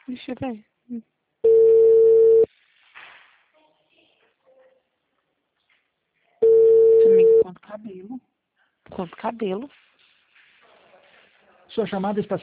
Deixa eu ver. Amigo, quanto cabelo. Quanto cabelo. Sua chamada está